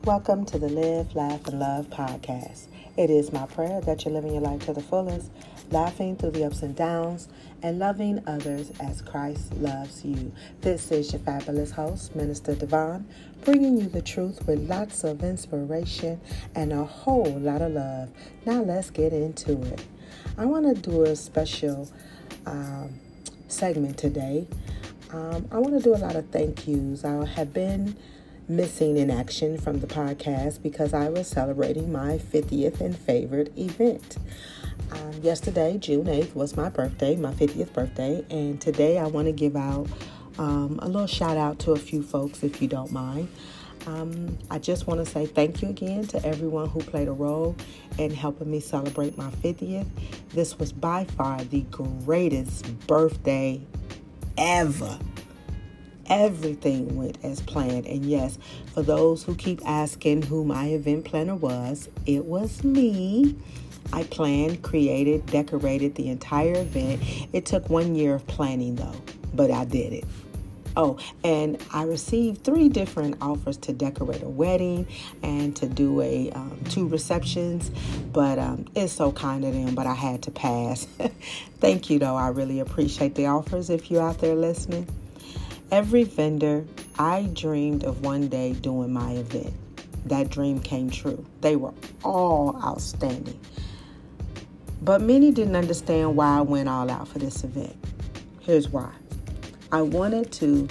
Welcome to the Live, Laugh, and Love podcast. It is my prayer that you're living your life to the fullest, laughing through the ups and downs, and loving others as Christ loves you. This is your fabulous host, Minister Devon, bringing you the truth with lots of inspiration and a whole lot of love. Now let's get into it. I want to do a special segment today. I want to do a lot of thank yous. I have been missing in action from the podcast because I was celebrating my 50th and favorite event. Yesterday, June 8th, was my birthday, my 50th birthday, and today I want to give out a little shout out to a few folks, if you don't mind. I just want to say thank you again to everyone who played a role in helping me celebrate my 50th. This was by far the greatest birthday ever. Everything went as planned. And yes, for those who keep asking who my event planner was, it was me. I planned, created, decorated the entire event. It took 1 year of planning though, but I did it. Oh, and I received 3 different offers to decorate a wedding and to do 2 receptions, but it's so kind of them, but I had to pass. Thank you though. I really appreciate the offers if you're out there listening. Every vendor, I dreamed of one day doing my event. That dream came true. They were all outstanding. But many didn't understand why I went all out for this event. Here's why. I wanted to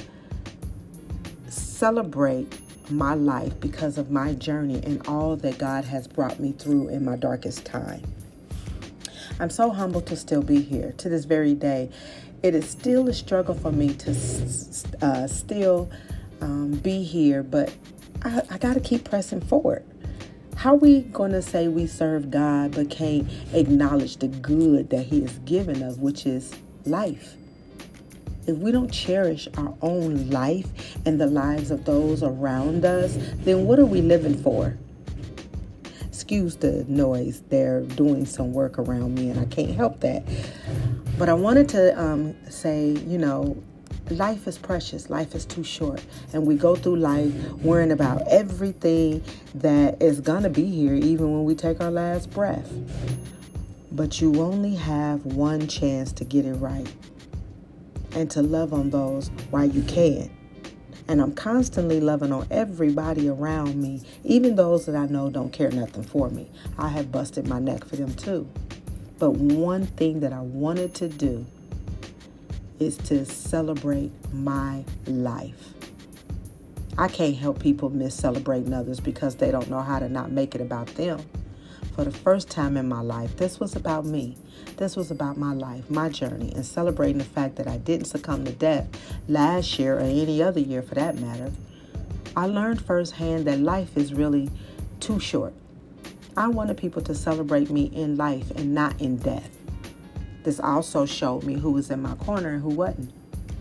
celebrate my life because of my journey and all that God has brought me through in my darkest time. I'm so humbled to still be here to this very day. It is still a struggle for me to still be here, but I got to keep pressing forward. How are we going to say we serve God but can't acknowledge the good that He has given us, which is life? If we don't cherish our own life and the lives of those around us, then what are we living for? Excuse the noise. They're doing some work around me and I can't help that. But I wanted to say, life is precious. Life is too short. And we go through life worrying about everything that is going to be here, even when we take our last breath. But you only have one chance to get it right and to love on those while you can. And I'm constantly loving on everybody around me, even those that I know don't care nothing for me. I have busted my neck for them too. But one thing that I wanted to do is to celebrate my life. I can't help people miss celebrating others because they don't know how to not make it about them. For the first time in my life, this was about me. This was about my life, my journey, and celebrating the fact that I didn't succumb to death last year or any other year for that matter. I learned firsthand that life is really too short. I wanted people to celebrate me in life and not in death. This also showed me who was in my corner and who wasn't.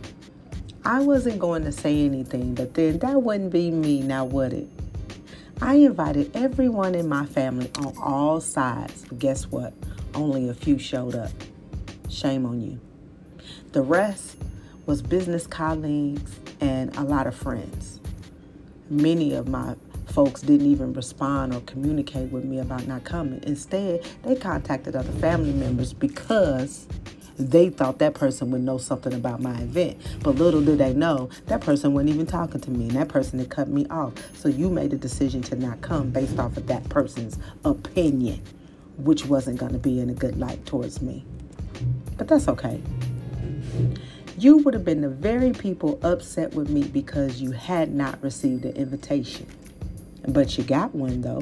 I wasn't going to say anything, but then that wouldn't be me, now would it? I invited everyone in my family on all sides, but guess what? Only a few showed up. Shame on you. The rest was business colleagues and a lot of friends. Many of my folks didn't even respond or communicate with me about not coming. Instead, they contacted other family members because they thought that person would know something about my event. But little did they know, that person wasn't even talking to me, and that person had cut me off. So you made a decision to not come based off of that person's opinion, which wasn't going to be in a good light towards me. But that's okay. You would have been the very people upset with me because you had not received an invitation. But you got one, though.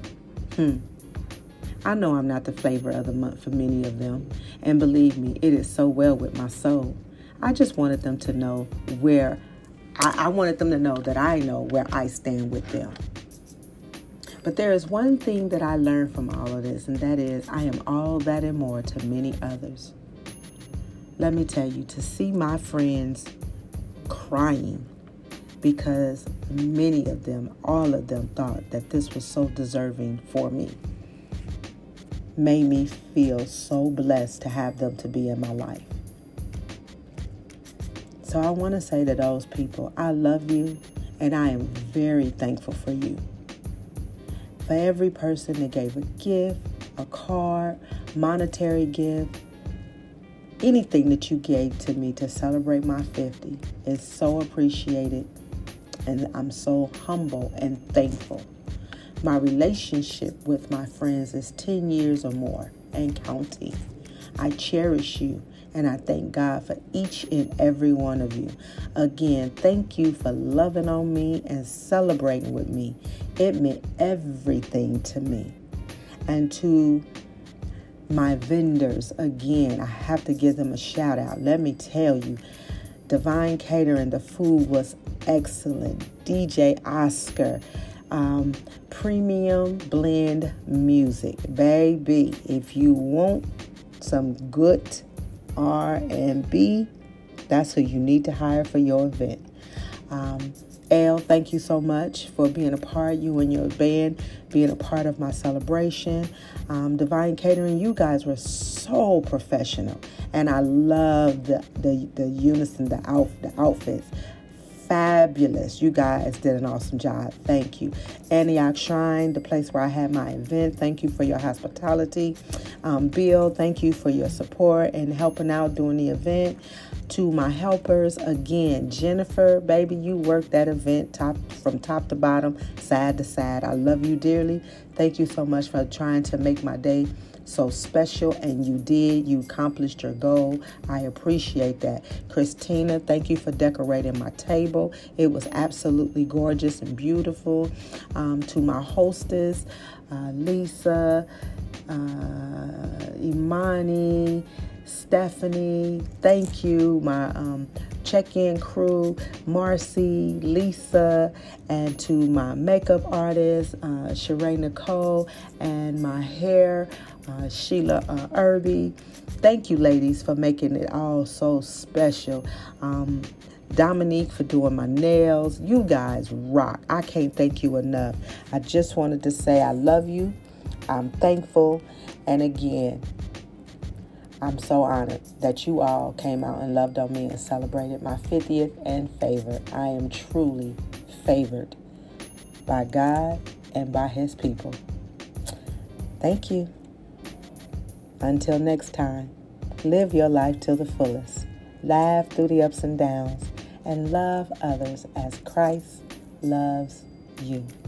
I know I'm not the flavor of the month for many of them. And believe me, it is so well with my soul. I just wanted them to know where, I wanted them to know that I know where I stand with them. But there is one thing that I learned from all of this, and that is I am all that and more to many others. Let me tell you, to see my friends crying because many of them, all of them thought that this was so deserving for me, made me feel so blessed to have them to be in my life. So I want to say to those people, I love you and I am very thankful for you. For every person that gave a gift, a card, monetary gift, anything that you gave to me to celebrate my 50 is so appreciated, and I'm so humble and thankful. My relationship with my friends is 10 years or more and counting. I cherish you, and I thank God for each and every one of you. Again, thank you for loving on me and celebrating with me. It meant everything to me. And to my vendors, again, I have to give them a shout out. Let me tell you, Divine Catering, the food was excellent. DJ Oscar, Premium Blend Music. Baby, if you want some good R&B, that's who you need to hire for your event. Elle, thank you so much for being a part, you and your band, being a part of my celebration. Divine Catering, you guys were so professional, and I love the unison, the outfits. Fabulous. You guys did an awesome job. Thank you. Antioch Shrine, the place where I had my event, thank you for your hospitality. Bill, thank you for your support and helping out during the event. To my helpers, again, Jennifer, baby, you worked that event from top to bottom, side to side. I love you dearly. Thank you so much for trying to make my day so special, and you did. You accomplished your goal. I appreciate that. Christina, thank you for decorating my table. It was absolutely gorgeous and beautiful. To my hostess, Lisa, Imani, Stephanie, thank you. My check-in crew, Marcy, Lisa, and to my makeup artist, Sheree Nicole, and my hair, Sheila Irby. Thank you, ladies, for making it all so special. Dominique for doing my nails. You guys rock. I can't thank you enough. I just wanted to say I love you. I'm thankful. And again, I'm so honored that you all came out and loved on me and celebrated my 50th and favored. I am truly favored by God and by His people. Thank you. Until next time, live your life to the fullest. Laugh through the ups and downs and love others as Christ loves you.